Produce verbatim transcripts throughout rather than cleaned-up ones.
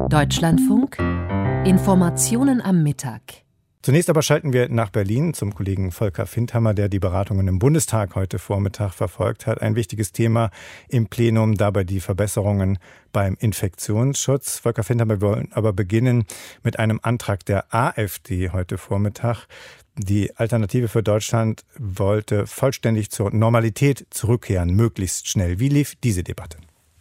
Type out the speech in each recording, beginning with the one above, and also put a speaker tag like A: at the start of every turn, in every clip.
A: Deutschlandfunk. Informationen am Mittag.
B: Zunächst aber schalten wir nach Berlin zum Kollegen Volker Findhammer, der die Beratungen im Bundestag heute Vormittag verfolgt hat. Ein wichtiges Thema im Plenum, dabei die Verbesserungen beim Infektionsschutz. Volker Findhammer, wir wollen aber beginnen mit einem Antrag der AfD heute Vormittag. Die Alternative für Deutschland wollte vollständig zur Normalität zurückkehren, möglichst schnell. Wie lief diese Debatte?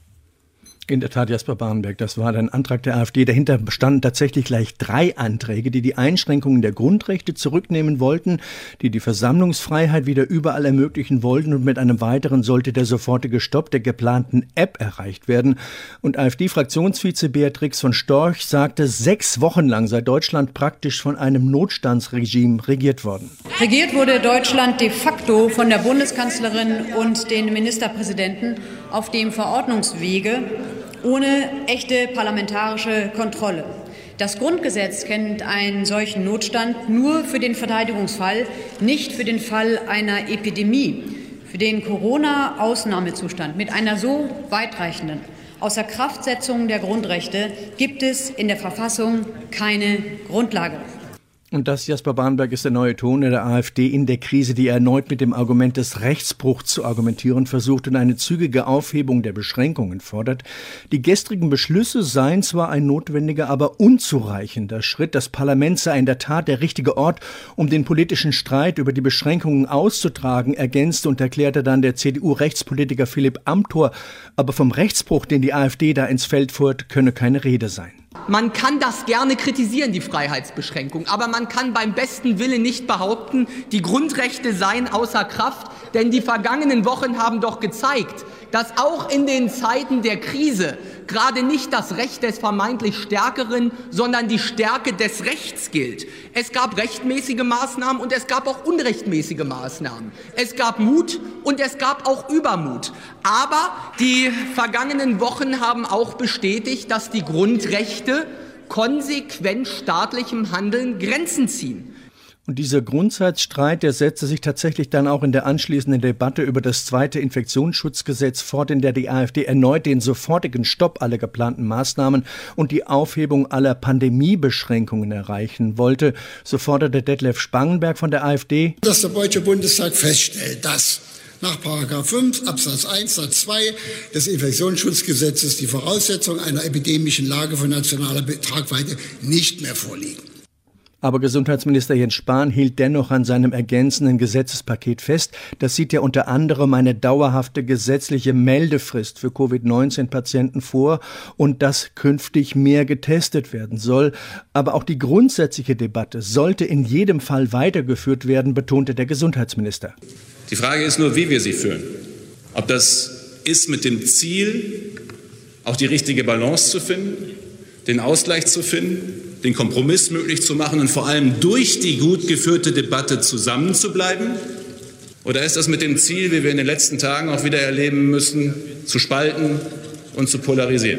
C: In der Tat, Jasper Barenberg, das war ein Antrag der AfD. Dahinter bestanden tatsächlich gleich drei Anträge, die die Einschränkungen der Grundrechte zurücknehmen wollten, die die Versammlungsfreiheit wieder überall ermöglichen wollten, und mit einem weiteren sollte der sofortige Stopp der geplanten App erreicht werden. Und AfD-Fraktionsvize Beatrix von Storch sagte, sechs Wochen lang sei Deutschland praktisch von einem Notstandsregime regiert worden.
D: Regiert wurde Deutschland de facto von der Bundeskanzlerin und den Ministerpräsidenten auf dem Verordnungswege, ohne echte parlamentarische Kontrolle. Das Grundgesetz kennt einen solchen Notstand nur für den Verteidigungsfall, nicht für den Fall einer Epidemie. Für den Corona-Ausnahmezustand mit einer so weitreichenden Außerkraftsetzung der Grundrechte gibt es in der Verfassung keine Grundlage.
C: Und das, Jasper Barenberg, ist der neue Ton der AfD in der Krise, die erneut mit dem Argument des Rechtsbruchs zu argumentieren versucht und eine zügige Aufhebung der Beschränkungen fordert. Die gestrigen Beschlüsse seien zwar ein notwendiger, aber unzureichender Schritt. Das Parlament sei in der Tat der richtige Ort, um den politischen Streit über die Beschränkungen auszutragen, ergänzte und erklärte dann der C D U-Rechtspolitiker Philipp Amthor. Aber vom Rechtsbruch, den die AfD da ins Feld führt, könne keine Rede sein.
E: Man kann das gerne kritisieren, die Freiheitsbeschränkung, aber man kann beim besten Willen nicht behaupten, die Grundrechte seien außer Kraft, denn die vergangenen Wochen haben doch gezeigt, dass auch in den Zeiten der Krise gerade nicht das Recht des vermeintlich Stärkeren, sondern die Stärke des Rechts gilt. Es gab rechtmäßige Maßnahmen und es gab auch unrechtmäßige Maßnahmen. Es gab Mut und es gab auch Übermut. Aber die vergangenen Wochen haben auch bestätigt, dass die Grundrechte konsequent staatlichem Handeln Grenzen ziehen.
C: Und dieser Grundsatzstreit, der setzte sich tatsächlich dann auch in der anschließenden Debatte über das zweite Infektionsschutzgesetz fort, in der die AfD erneut den sofortigen Stopp aller geplanten Maßnahmen und die Aufhebung aller Pandemiebeschränkungen erreichen wollte. So forderte Detlef Spangenberg von der AfD,
F: dass der Deutsche Bundestag feststellt, dass nach Paragraph fünf Absatz eins Satz zwei des Infektionsschutzgesetzes die Voraussetzungen einer epidemischen Lage von nationaler Tragweite nicht mehr vorliegen.
C: Aber Gesundheitsminister Jens Spahn hielt dennoch an seinem ergänzenden Gesetzespaket fest. Das sieht ja unter anderem eine dauerhafte gesetzliche Meldefrist für Covid neunzehn Patienten vor und dass künftig mehr getestet werden soll. Aber auch die grundsätzliche Debatte sollte in jedem Fall weitergeführt werden, betonte der Gesundheitsminister.
G: Die Frage ist nur, wie wir sie führen. Ob das ist mit dem Ziel, auch die richtige Balance zu finden, den Ausgleich zu finden, den Kompromiss möglich zu machen und vor allem durch die gut geführte Debatte zusammenzubleiben? Oder ist das mit dem Ziel, wie wir in den letzten Tagen auch wieder erleben müssen, zu spalten und zu polarisieren?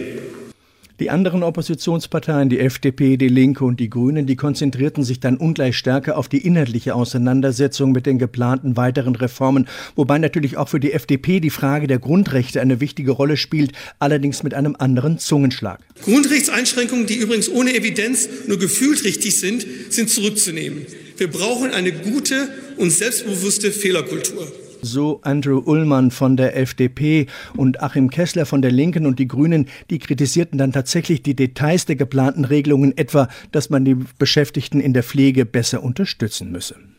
C: Die anderen Oppositionsparteien, die F D P, die Linke und die Grünen, die konzentrierten sich dann ungleich stärker auf die inhaltliche Auseinandersetzung mit den geplanten weiteren Reformen, wobei natürlich auch für die F D P die Frage der Grundrechte eine wichtige Rolle spielt, allerdings mit einem anderen Zungenschlag.
H: Grundrechtseinschränkungen, die übrigens ohne Evidenz nur gefühlt richtig sind, sind zurückzunehmen. Wir brauchen eine gute und selbstbewusste Fehlerkultur.
C: So Andrew Ullmann von der F D P und Achim Kessler von der Linken, und die Grünen, die kritisierten dann tatsächlich die Details der geplanten Regelungen, etwa, dass man die Beschäftigten in der Pflege besser unterstützen müsse.